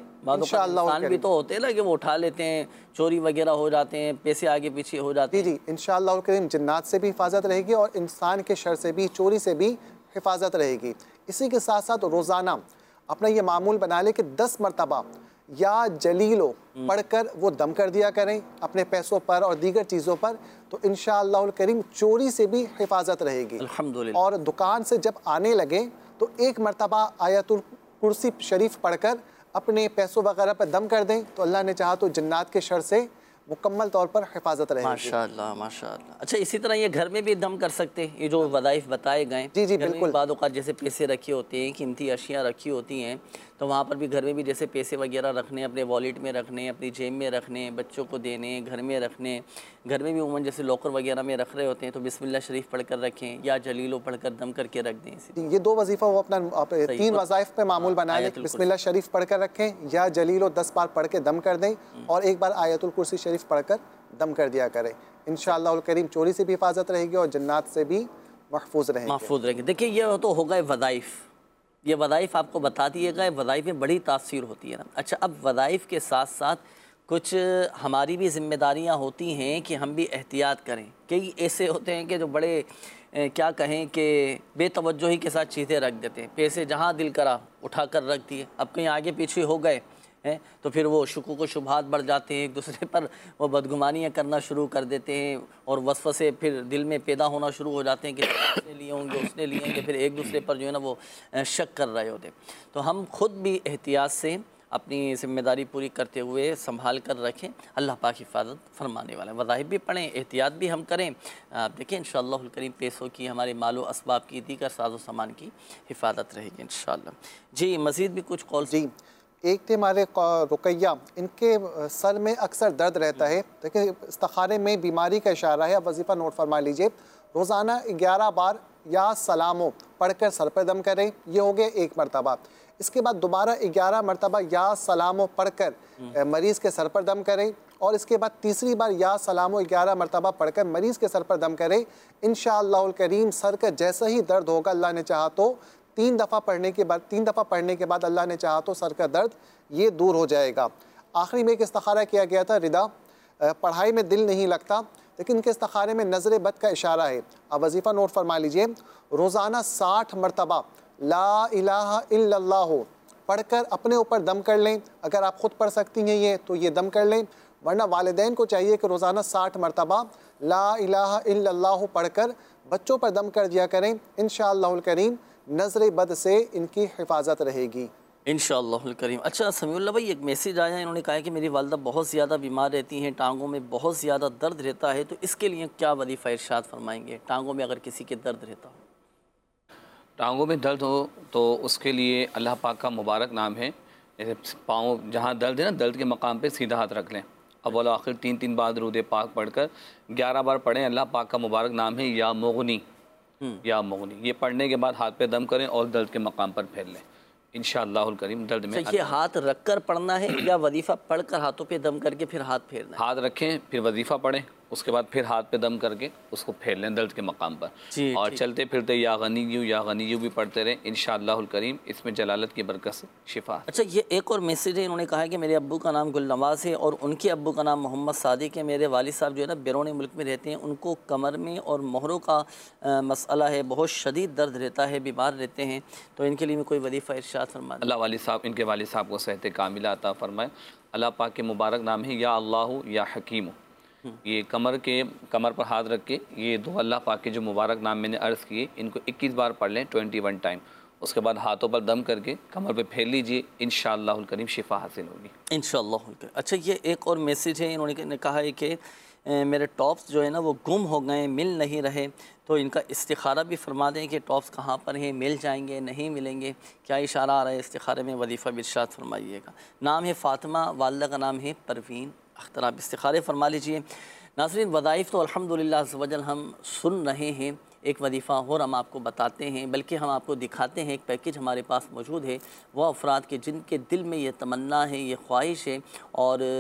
इंसान भी तो होते हैं ना कि वो उठा लेते हैं, चोरी वगैरह हो जाते हैं, पैसे आगे पीछे हो जाते हैं। जी, इंशाअल्लाहुल करीम जिन्नात से भी हिफाजत रहेगी और इंसान के शर से भी, चोरी से भी हिफाजत रहेगी। इसी के साथ साथ रोज़ाना अपना ये मामूल बना ले कि 10 मरतबा या जलीलो पढ़कर वो दम कर दिया करें अपने पैसों पर और दीगर चीज़ों पर, तो इंशाअल्लाहुल करीम चोरी से भी हिफाजत रहेगी। अल्हम्दुलिल्लाह। और दुकान से जब आने लगे तो एक मरतबा आयतुल कुर्सी शरीफ पढ़कर अपने पैसों वगैरह पर दम कर दें, तो अल्लाह ने चाहा तो जन्नात के शर से मुकम्मल तौर पर हिफाजत रहेगी। माशाअल्लाह, माशाअल्लाह। अच्छा, इसी तरह ये घर में भी दम कर सकते हैं, ये जो वज़ाइफ बताए गए? जी बिल्कुल। बाद औक़ात जैसे पैसे रखे होते हैं, कीमती अशिया रखी होती हैं, तो वहाँ पर भी घर में भी जैसे पैसे वगैरह रखने, अपने वॉलेट में रखने, अपनी जेब में रखने, बच्चों को देने, घर में रखने, घर में भी उमूमन जैसे लॉकर वगैरह में रख रहे होते हैं तो बिस्मिल्लाह शरीफ पढ़कर रखें या जलीलो पढ़कर दम करके रख दें। ये 2 वजीफ़ा वो अपना 3 वज़ाइफ पे मामूल बना लें, बिस्मिल्लाह शरीफ पढ़कर रखें या जलीलो 10 बार पढ़ के दम कर दें और एक बार आयतुल कुर्सी शरीफ पढ़कर दम कर दिया करें। इंशाअल्लाहुल करीम चोरी से भी हिफाजत रहेगी और जन्नात से भी महफूज रहेंगे। देखिए, ये तो हो गए वज़ाइफ, ये वज़ाइफ आपको बता दिए गए, वज़ाइफ में बड़ी तासीर होती है ना। अच्छा, अब वज़ाइफ के साथ साथ कुछ हमारी भी ज़िम्मेदारियां होती हैं कि हम भी एहतियात करें। कई ऐसे होते हैं कि जो बड़े क्या कहें कि बेतवज्जोही के साथ चीज़ें रख देते हैं, पैसे जहां दिल करा उठा कर रख दिए, अब कहीं आगे पीछे हो गए हैं तो फिर वो शुकूक व शुबहात बढ़ जाते हैं, एक दूसरे पर वो बदगुमानियाँ करना शुरू कर देते हैं और वसवसे फिर दिल में पैदा होना शुरू हो जाते हैं कि उसने लिए होंगे, उसने लिए होंगे, फिर एक दूसरे पर जो है ना वो शक कर रहे होते। तो हम खुद भी एहतियात से अपनी ज़िम्मेदारी पूरी करते हुए संभाल कर रखें, अल्लाह पाक हिफाजत फरमाने वाला है। वज़ाइफ भी पढ़ें, एहतियात भी हम करें। आप देखें इंशाअल्लाहुल करीम पैसों की, हमारे मालो असबाब की, दीगर साजो सामान की हिफाजत रहेगी इंशाअल्लाह। जी, मज़ीद भी कुछ कॉल? जी, एक थे हमारे रुकैया, इनके सर में अक्सर दर्द रहता है। देखिए, इस्तिखारे में बीमारी का इशारा है। अब वजीफ़ा नोट फरमा लीजिए, रोज़ाना 11 बार या सलामो पढ़कर सर पर दम करें, ये हो गया 1 मरतबा। इसके बाद दोबारा 11 मरतबा या सलामो पढ़कर मरीज़ के सर पर दम करें और इसके बाद तीसरी बार या सलामो 11 मरतबा पढ़कर मरीज़ के सर पर दम करें। इंशाअल्लाहुल करीम सर का जैसा ही दर्द होगा, अल्लाह ने चाहा तो 3 दफ़ा पढ़ने के बाद अल्लाह ने चाहा तो सर का दर्द ये दूर हो जाएगा। आखिरी में एक इस्तिखारा किया गया था, रिदा पढ़ाई में दिल नहीं लगता, लेकिन इनके इस्तिखारे में नज़र बद का इशारा है। अब वजीफ़ा नोट फरमा लीजिए, रोज़ाना 60 मरतबा ला इलाहा इल्लल्लाह पढ़कर अपने ऊपर दम कर लें। अगर आप ख़ुद पढ़ सकती हैं ये तो ये दम कर लें, वरना वालिदैन को चाहिए कि रोज़ाना 60 मरतबा ला इलाहा इल्लल्लाह पढ़कर बच्चों पर दम कर दिया करें। इंशाअल्लाहुल करीम नज़र बद से इनकी हिफाजत रहेगी इंशाअल्लाहुल करीम। अच्छा समीउल्लाह भाई, एक मैसेज आया, इन्होंने कहा है कि मेरी वालिदा बहुत ज़्यादा बीमार रहती हैं, टांगों में बहुत ज़्यादा दर्द रहता है, तो इसके लिए क्या वजीफ़ा इरशाद फरमाएंगे? टांगों में अगर किसी के दर्द रहता हो, टांगों में दर्द हो तो उसके लिए अल्लाह पाक का मुबारक नाम है। जैसे पाँव जहाँ दर्द है ना, दर्द के मकाम पे सीधा हाथ रख लें, अव्वल आखिर 3 बार दुरूद पाक पढ़कर 11 बार पढ़ें। अल्लाह पाक का मुबारक नाम है या मुगनी, या मुगनी। ये पढ़ने के बाद हाथ पे दम करें और दर्द के मकाम पर फैल लें, इंशाअल्लाहुल करीम दर्द में। ये हाथ रख कर पढ़ना है या वजीफ़ा पढ़ कर हाथों पे दम करके फिर हाथ फेरना है? हाथ रखें, फिर वजीफ़ा पढ़ें, उसके बाद फिर हाथ पे दम करके उसको फेर लें दर्द के मकाम पर। और चलते फिरते या गनीयू भी पढ़ते रहें, इंशाअल्लाहुल करीम इसमें जलालत की बरकत से शिफा। अच्छा, ये एक और मैसेज है, इन्होंने कहा है कि मेरे अब्बू का नाम गुलनवाज है और उनके अब्बू का नाम मोहम्मद सादिक है। मेरे वालिद साहब जो है ना बैरून मुल्क में रहते हैं, उनको कमर में और मोहरों का मसला है, बहुत शदीद दर्द रहता है, बीमार रहते हैं, तो इनके लिए कोई वजीफ़ा इरशाद फरमाएं। अल्लाह वालिद साहब, इनके वालिद साहब को सेहत कामिला अता फरमाए। अल्लाह पाक के मुबारक नाम है या अल्लाहु या हकीम। ये कमर पर हाथ रख के ये दो अल्लाह पाक के जो मुबारक नाम मैंने अर्ज़ किए, इनको 21 बार पढ़ लें 21 टाइम। उसके बाद हाथों पर दम करके कमर पे फेर लीजिए, इंशाअल्लाहुल करीम शिफा हासिल होगी, इंशाअल्लाहुल करीम। अच्छा, ये एक और मैसेज है, इन्होंने कहा है कि मेरे टॉप्स जो है ना वो गुम हो गए, मिल नहीं रहे, तो इनका इस्तिखारा भी फरमा दें कि टॉप्स कहाँ पर हैं, मिल जाएंगे नहीं मिलेंगे, क्या इशारा आ रहा है इस्तिखारे में? वजीफ़ा भी इरशाद फरमाइएगा। नाम है फ़ातिमा, वालिदा का नाम है परवीन अख्तर। आप इस्तिखारे फरमा लीजिए। नाज़रीन, वज़ाइफ़ तो अल्हम्दुलिल्लाह अज़्ज़ वजल हम सुन रहे हैं, एक वजीफ़ा और हम आपको बताते हैं, बल्कि हम आपको दिखाते हैं। एक पैकेज हमारे पास मौजूद है, वह अफराद के जिनके दिल में ये तमन्ना है, ये ख्वाहिश है और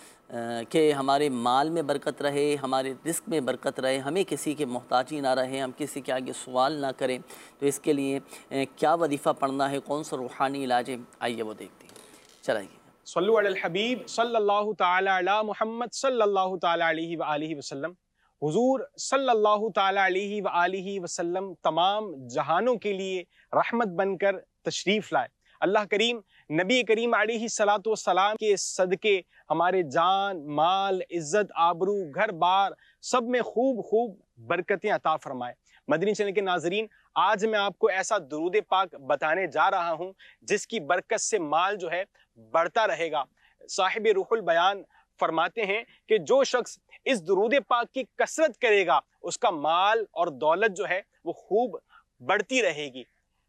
कि हमारे माल में बरकत रहे, हमारे रिस्क में बरकत रहे, हमें किसी के मोहताजी ना रहे, हम किसी के आगे सवाल ना करें, तो इसके लिए क्या वजीफ़ा पढ़ना है, कौन सा रूहानी इलाज है, आइए वो देखते हैं। चलाइए। सल्लु अलल हबीब सल्लल्लाहु तआला अला मुहम्मद सल्लल्लाहु तआला अलैहि व आलिहि वसल्लम। हुजूर सल्लल्लाहु तआला अलैहि व आलिहि वसल्लम तमाम जहानों के लिए रहमत बनकर तशरीफ़ लाए। अल्लाह करीम नबी करीम अलैहिस्सलातु वस्सलाम के सदके हमारे जान, माल, इज़्ज़त, आबरू, घर बार सब में खूब खूब बरकतें अता फरमाए। मदनी चैनल के नाजरीन, आज मैं आपको ऐसा दुरूद पाक बताने जा रहा हूँ जिसकी बरकत से माल जो है बढ़ता रहेगा। साहिब रूहुल बयान फरमाते हैं कि जो शख्स इस दुरूद पाक की कसरत करेगा उसका माल और दौलत जो है वो खूब बढ़ती रहेगी।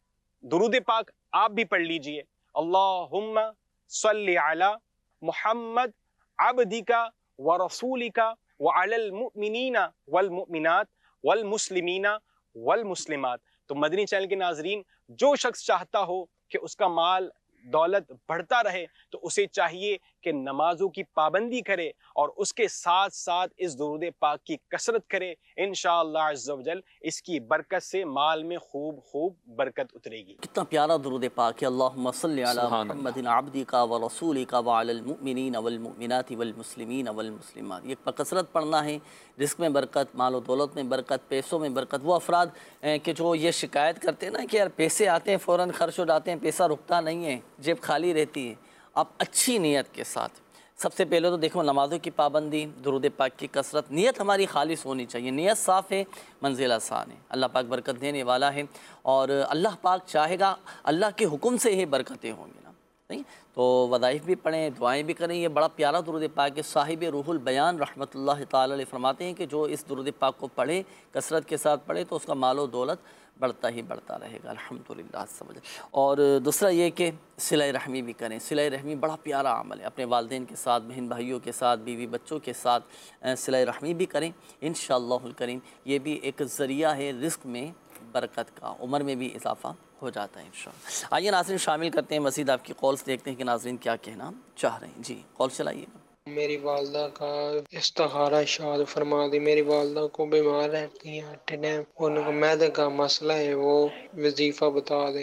दुरूद पाक आप भी पढ़ लीजिए। अल्लाहुम्मा सल्ली अला मुहम्मद अब्दिका व रसूलिका व अलल मुमिनीना वल मुमिनात वल मुस्लिमीना वल मुस्लिमात। तो मदनी चैनल के नाजरीन, जो शख्स चाहता हो कि उसका माल दौलत बढ़ता रहे तो उसे चाहिए कि नमाजों की पाबंदी करे और उसके साथ साथ इस दुरूद पाक की कसरत करे। इंशाअल्लाह अज़्ज़ व जल इसकी बरकत से माल में खूब खूब बरकत उतरेगी। कितना प्यारा दुरूद पाक है। अल्लाहुम्मा सल्ली अला मुहम्मदिन अब्दिका व रसूलिका व अलल मुमिनीन वल मुमिनाति वल मुस्लिमीन वल मुस्लिमात। ये कसरत पढ़ना है, रिस्क में बरकत, माल और दौलत में बरकत, पैसों में बरकत। वो अफराद के जो ये शिकायत करते हैं ना कि यार पैसे आते हैं फ़ौरन खर्च हो जाते हैं, पैसा रुकता नहीं है, जेब खाली रहती है। आप अच्छी नीयत के साथ, सबसे पहले तो देखो नमाज़ों की पाबंदी, दुरूद पाक की कसरत, नीयत हमारी खालिस होनी चाहिए। नीयत साफ़ है, मंजिल आसान है, अल्लाह पाक बरकत देने वाला है और अल्लाह पाक चाहेगा, अल्लाह के हुक्म से ही बरकतें होंगी ना, नहीं तो वज़ाइफ़ भी पढ़ें, दुआएं भी करें। ये बड़ा प्यारा दुरूद पाक है। साहिब रूहुल बयान रहमतुल्लाह ताला अलैह फरमाते हैं कि जो इस दुरूद पाक को पढ़े, कसरत के साथ पढ़े, तो उसका मालो दौलत बढ़ता ही बढ़ता रहेगा, अल्हम्दुलिल्लाह समझ। और दूसरा ये कि सिलाई रहमी भी करें। सिलाई रहमी बड़ा प्यारा अमल है। अपने वालिदैन के साथ, बहन भाइयों के साथ, बीवी बच्चों के साथ सिलाई रहमी भी करें। इंशाअल्लाहुल करीम ये भी एक ज़रिया है रिस्क में बरकत का, उम्र में भी इजाफ़ा हो जाता है इंशाअल्लाह। आइए नाज़रीन शामिल करते हैं मज़ीद आपकी कॉल्स, देखते हैं कि नाज़रीन क्या कहना चाह रहे हैं। जी कॉल चलाइएगा। मेरी वालदा का इस्तिखारा शाद फरमा दी। मेरी वालदा को बीमार रहती हैं, उनको मैदे का मसला है, वो वजीफ़ा बता दें।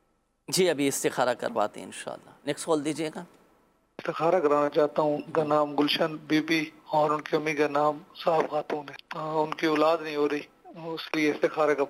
जी अभी इस्तिखारा करवाते हैं इंशाअल्लाह। नेक्स्ट कॉल दीजिएगा। इस्तिखारा कराना चाहता हूँ। उनका नाम गुलशन बीबी और उनकी अम्मी का नाम साहब खातून है। उनकी औलाद नहीं हो रही, उसलिए इस्तिखारा का।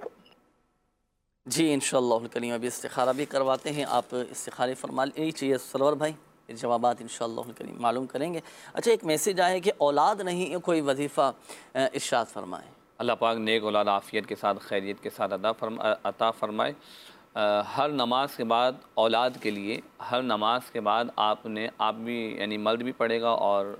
जी इंशाअल्लाह करीम अभी इस्तिखारा भी करवाते हैं। आप इस्तिखारे फरमा लीजिए सरवर भाई, जवाबात इंशाअल्लाह करीम मालूम करेंगे। अच्छा, एक मैसेज आया है कि औलाद नहीं है, कोई वजीफ़ा इरशाद फरमाए। अल्लाह पाक नेक औलाद आफ़ियत के साथ, खैरियत के साथ अता फरमाए। हर नमाज के बाद औलाद के लिए, हर नमाज के बाद आप भी यानी मर्द भी पढ़ेगा और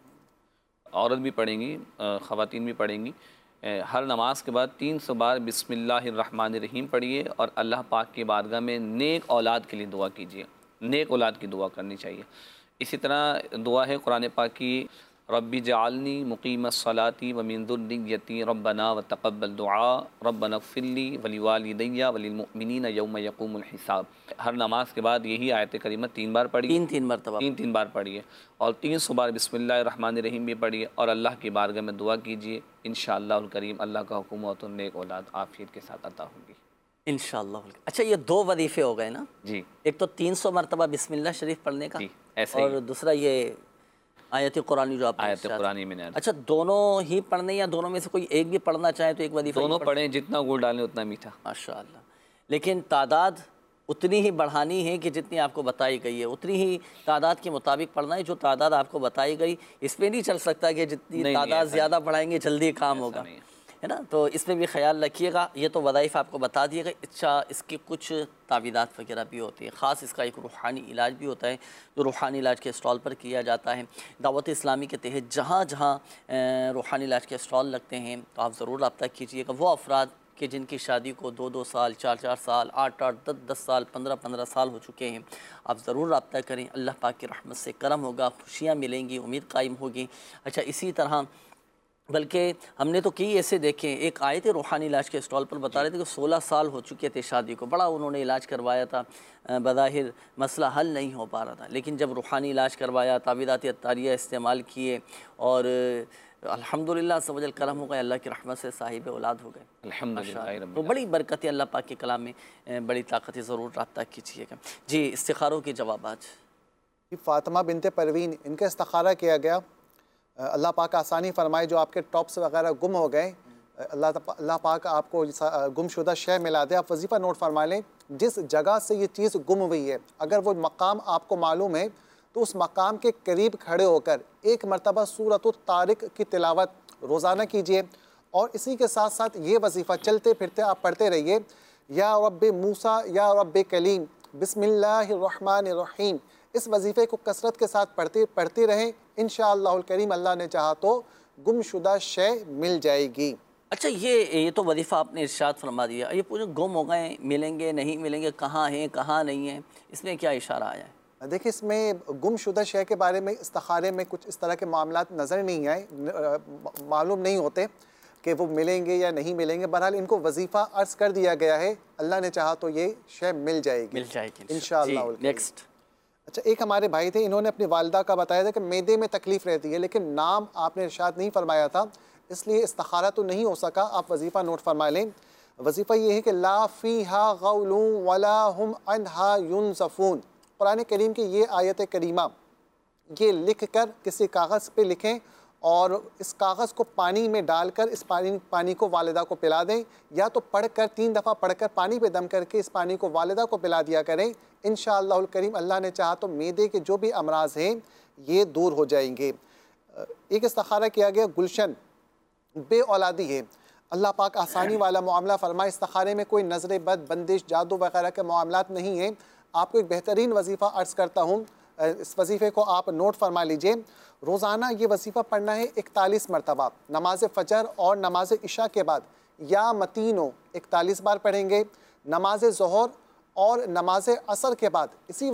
औरत भी पढ़ेंगी, ख़वातीन भी पढ़ेंगी। हर नमाज के बाद 300 बार बिस्मिल्लाहिर्रहमानिर्रहीम पढ़िए और अल्लाह पाक की बारगाह में नेक औलाद के लिए दुआ कीजिए, नेक औलाद की दुआ करनी चाहिए। इसी तरह दुआ है कुरान पाक की, रब्बी जअलनी मुकीमस्सलाती व मिन दुर्रिय्यती रब्बना व तक़ब्बल दुआ रब्बना ग़फ़िरली व लिवालिदैया व लिलमुअमिनीना यौम यक़ूमुल हिसाब। हर नमाज के बाद यही आयत करीमा 3 बार पढ़िए, तीन बार पढ़िए और 300 बार बिस्मिल्लाहिर्रहमानिर्रहीम भी पढ़िए और अल्लाह की बारगाह में दुआ कीजिए। इंशाअल्लाहुल करीम अल्लाह का हुक्म हो तो नेक औलाद आफियत के साथ अता होगी इंशाअल्लाह। अच्छा, ये 2 वजीफ़े हो गए ना जी, एक तो 300 मरतबा बिस्मिल्लाह शरीफ पढ़ने का ऐसे और दूसरा ये आयत कुरानी जो आप आयत कुरानी में। अच्छा, दोनों ही पढ़ने या दोनों में से कोई एक भी पढ़ना चाहे तो एक वजीफा दोनों पढ़ें, जितना गुड़ डालें उतना मीठा। माशाअल्लाह। लेकिन तादाद उतनी ही बढ़ानी है कि जितनी आपको बताई गई है, उतनी ही तादाद के मुताबिक पढ़ना है जो तादाद आपको बताई गई। इसमें नहीं चल सकता कि जितनी तादाद ज़्यादा बढ़ाएंगे जल्दी काम होगा, है ना। तो इसमें भी ख्याल रखिएगा। ये तो वज़ाइफ़ आपको बता दिएगा। अच्छा, इसकी कुछ तावीज़ात वगैरह भी होती है, ख़ास इसका एक रूहानी इलाज भी होता है जो रूहानी इलाज के स्टॉल पर किया जाता है। दावत इस्लामी के तहत जहाँ जहाँ रूहानी इलाज के स्टॉल लगते हैं तो आप ज़रूर रब्ता कीजिएगा। वो अफराद कि जिनकी शादी को 2-2 साल, 4-4 साल, 8-8, 10-10 साल, 15-15 साल हो चुके हैं, आप ज़रूर रब्ता करें। अल्लाह पाक की रहमत से करम होगा, खुशियाँ मिलेंगी, उम्मीद कायम होगी। अच्छा, इसी तरह बल्कि हमने तो कई ऐसे देखे, एक आए थे रूहानी इलाज के स्टॉल पर बता रहे थे कि 16 साल हो चुके थे शादी को, बड़ा उन्होंने इलाज करवाया था, बज़ाहिर मसला हल नहीं हो पा रहा था, लेकिन जब रूहानी इलाज करवाया, तावीज़ात अत्तारिया इस्तेमाल किए और अल्हम्दुलिल्लाह सबजल करम हो गए, अल्लाह की रहमत से साहिब औलाद हो गए अल्हम्दुलिल्लाह। तो बड़ी बरकत है अल्लाह पाक के कलाम में, बड़ी ताकत है, ज़रूर रब्ता कीजिएगा। जी, इस्तिखारों के जवाब आज फ़ातिमा बिनते परवीन, इनका इस्तिखारा किया गया, अल्लाह पाक आसानी फरमाए जो आपके टॉप्स वगैरह गुम हो गए, अल्लाह पाक आपको गुमशुदा शय मिला दे। आप वजीफ़ा नोट फरमा लें, जिस जगह से ये चीज़ गुम हुई है अगर वो मकाम आपको मालूम है तो उस मकाम के करीब खड़े होकर एक मरतबा सूरत तारिक की तिलावत रोज़ाना कीजिए और इसी के साथ साथ ये वजीफ़ा चलते फिरते आप पढ़ते रहिए, या रब्बे मूसा या रब्बे कलीम बिस्मिल्लाहिर्रहमानिर्रहीम। इस वजीफ़े को कसरत के साथ पढ़ते रहें, इंशाअल्लाहुल करीम अल्लाह ने चाहा तो गुमशुदा शय मिल जाएगी। अच्छा, ये तो वजीफ़ा आपने इरशाद फरमा दिया, ये पूरे गुम हो गए, मिलेंगे नहीं मिलेंगे, कहाँ हैं कहाँ नहीं हैं, इसमें क्या इशारा आया है? देखिए, इसमें गुमशुदा शय के बारे में इस्तिखारे में कुछ इस तरह के मामलात नज़र नहीं आए, मालूम नहीं होते कि वो मिलेंगे या नहीं मिलेंगे। बहरहाल इनको वजीफ़ा अर्ज़ कर दिया गया है, अल्लाह ने चाहा तो ये शय मिल जाएगी इंशाअल्लाह। नेक्स्ट। अच्छा, एक हमारे भाई थे, इन्होंने अपनी वालिदा का बताया था कि मैदे में तकलीफ़ रहती है, लेकिन नाम आपने इरशाद नहीं फरमाया था, इसलिए इस्तिखारा तो नहीं हो सका। आप वजीफ़ा नोट फरमा लें। वजीफ़ा ये है कि ला फ़ीहा ग़ौलुन वला हुम अन्हा युनज़फ़ून। कुरान करीम की ये आयत करीमा ये लिख कर किसी कागज़ पे लिखें और इस कागज़ को पानी में डालकर इस पानी को वालिदा को पिला दें, या तो पढ़कर 3 दफ़ा पढ़कर पानी पे दम करके इस पानी को वालिदा को पिला दिया करें। इंशाअल्लाहुल करीम अल्लाह ने चाहा तो मैदे के जो भी अमराज हैं ये दूर हो जाएंगे। एक इस्तिखारा किया गया, गुलशन बे औलादी है, अल्लाह पाक आसानी वाला मामला फरमाए। इस्तिखारे में कोई नज़र बद, बंदिश, जादू वगैरह के मामलात नहीं हैं। आपको एक बेहतरीन वजीफ़ा अर्ज़ करता हूँ, इस वजीफ़े को आप नोट फरमा लीजिए। रोज़ाना ये वजीफ़ा पढ़ना है 41 मरतबा, नमाज फ़जर और नमाज इशा के बाद, या मतीनो 41 बार पढ़ेंगे, नमाज ज़ोहर और नमाज असर के बाद इसी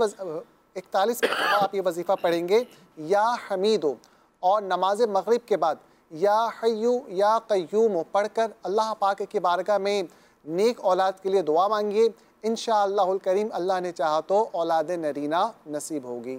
41 मरतबा आप ये वजीफ़ा पढ़ेंगे, या हमीदो और नमाज मगरिब के बाद या हय्यू या क़य्यूम पढ़कर अल्लाह पाक की बारगाह में नेक औलाद के लिए दुआ मांगिए। इंशाअल्लाहुल करीम अल्लाह ने चाहा तो औलाद नरीना नसीब होगी।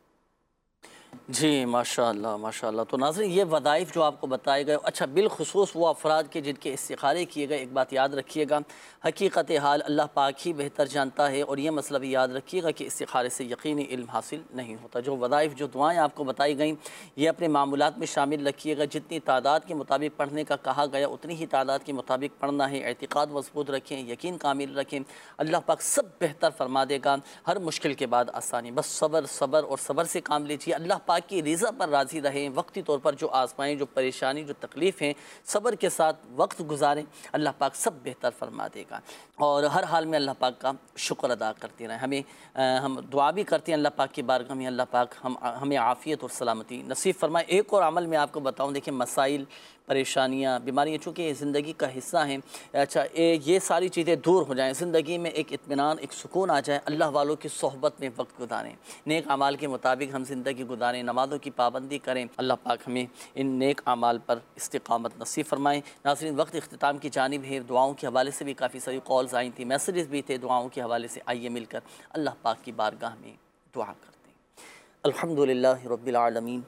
जी माशाअल्लाह माशाअल्लाह। तो नाज़रीन, ये वज़ाइफ़ जो आपको बताए गए, अच्छा बिलखुसूस वो अफराद के जिनके इस्तिखारे किए गए, एक बात याद रखिएगा, हकीकत हाल अल्लाह पाक ही बेहतर जानता है, और ये मसला भी याद रखिएगा कि इस्तिखारे से यकीनी इल्म हासिल नहीं होता। जो वज़ाइफ़ जो दुआएँ आपको बताई गई ये अपने मामूलात में शामिल रखिएगा। जितनी तादाद के मुताबिक पढ़ने का कहा गया उतनी ही तादाद के मुताबिक पढ़ना है। एतिक़ाद मज़बूत रखें, यकीन कामिल रखें, अल्लाह पाक सब बेहतर फरमा देगा। हर मुश्किल के बाद आसानी, बस सब्र सब्र और सब्र से काम लीजिए। अल्लाह पाक की रज़ा पर राज़ी रहें, वक्ती तौर पर जो आज़माएँ, जो परेशानी, जो तकलीफ़ हैं, सब्र के साथ वक्त गुजारें, अल्लाह पाक सब बेहतर फरमा देगा। और हर हाल में अल्लाह पाक का शुक्र अदा करते रहें। हम दुआ भी करते हैं अल्लाह पाक की बारगाह में, अल्लाह पाक हमें आफ़ियत और सलामती नसीब फरमाए। एक और अमल मैं आपको बताऊँ, देखिए मसाइल, परेशानियाँ, बीमारियाँ चूँकि ज़िंदगी का हिस्सा हैं, अच्छा ये सारी चीज़ें दूर हो जाएं, ज़िंदगी में एक इत्मीनान, एक सुकून आ जाए, अल्लाह वालों की सोहबत में वक्त गुजारें, नेक अमाल के मुताबिक हम ज़िंदगी गुजारें, नमाज़ों की पाबंदी करें। अल्लाह पाक हमें इन नेक अमाल पर इस्तिक़ामत नसीब फरमाएँ। नाज़रीन, वक्त इख्तिताम की जानिब है। दुआओं के हवाले से भी काफ़ी सारी कॉल्स आई थी, मैसेजेस भी थे दुआओं के हवाले से। आइए मिलकर अल्लाह पाक की बारगाह में दुआ करते हैं। अल्हम्दुलिल्लाहि रब्बिल आलमीन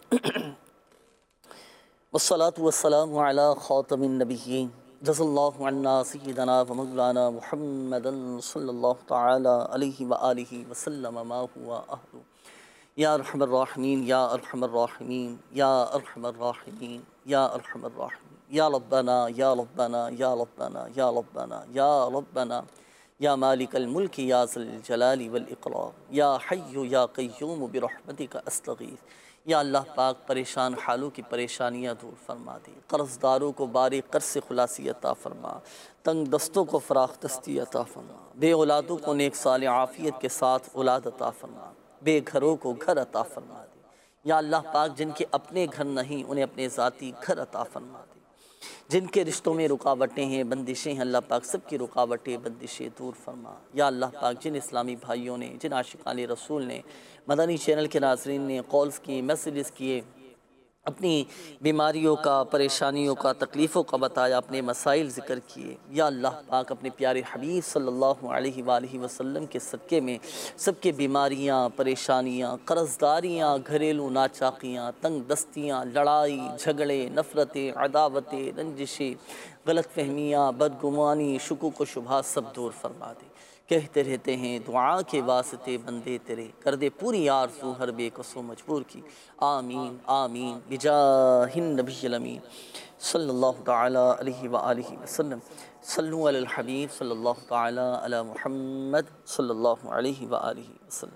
वस्सलातु वस्सलामु अला खातमिन नबिय्यीन जज़ल्लाहु अन्ना सय्यिदना व मौलाना मुहम्मदन सल्लल्लाहु तआला अलैहि व आलिहि व सल्लम मा हुवा अहलु। या अरहमर राहिमीन, या अरहमर राहिमीन, या अरहमर राहिमीन, या अरहमर राहिमीन, या रब्बना या रब्बना या रब्बना या रब्बना या रब्बना या मालिकल मुल्क या ज़ल जलाली वल इक़राम, या हय्यु या क़य्यूम बिरहमतिका अस्तगीथ। या अल्लाह पाक परेशान हालों की परेशानियाँ दूर फरमा दे, कर्ज़दारों को बारीक कर्ज़ से खुलासी अता फरमा, तंग दस्तों को फ़राख दस्ती अता फरमा, बे औलादों को नेक साल आफ़ियत के साथ औलाद अता फरमा, बेघरों को घर अता फरमा दे। या अल्लाह पाक जिनके अपने घर नहीं, उन्हें अपने ज़ाती घर अता फरमा दे। जिनके रिश्तों में रुकावटें हैं, बंदिशें हैं, अल्लाह पाक सबकी रुकावटें, बंदिशें दूर फरमा। या अल्लाह पाक जिन इस्लामी भाइयों ने, जिन आशिकाने रसूल ने, मदनी चैनल के नाज़रीन ने कॉल्स किए, मैसेजेस किए, अपनी बीमारियों का, परेशानियों का, तकलीफ़ों का बताया, अपने मसाइल ज़िक्र किए, या अल्लाह पाक अपने प्यारे हबीब सल्लल्लाहु अलैहि वसल्लम के सदक़े में सबके बीमारियाँ, परेशानियाँ, कर्ज़दारियाँ, घरेलू नाचाकियाँ, तंग दस्तियाँ, लड़ाई झगड़े, नफ़रतें, अदावतें, रंजिशें, गलत फहमियाँ, बदगुमानी, शुकूक व शुबहात सब दूर फरमा दे। कहते रहते हैं दुआ के वास्ते बंदे तेरे, कर दे पूरी आरज़ू हर बेकसो मजबूर की। आमीन आमीन बिजाहिन नबिय्यिल अमीन सल्लल्लाहु तआला अलैहि व आलिहि वसल्लम। सल्लु अलल हबीब सल्लल्लाहु तआला अला मुहम्मद सल्लल्लाहु अलैहि व आलिहि वसल्लम।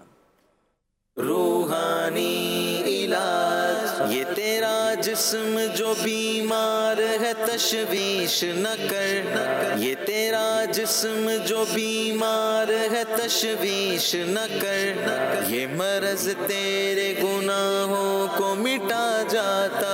रूहानी इलाज ये तेरा जिस्म जो बीमार है तशवीश न कर, ये तेरा जिस्म जो बीमार है तशवीश न कर, ये मर्ज तेरे गुनाहों को मिटा जाता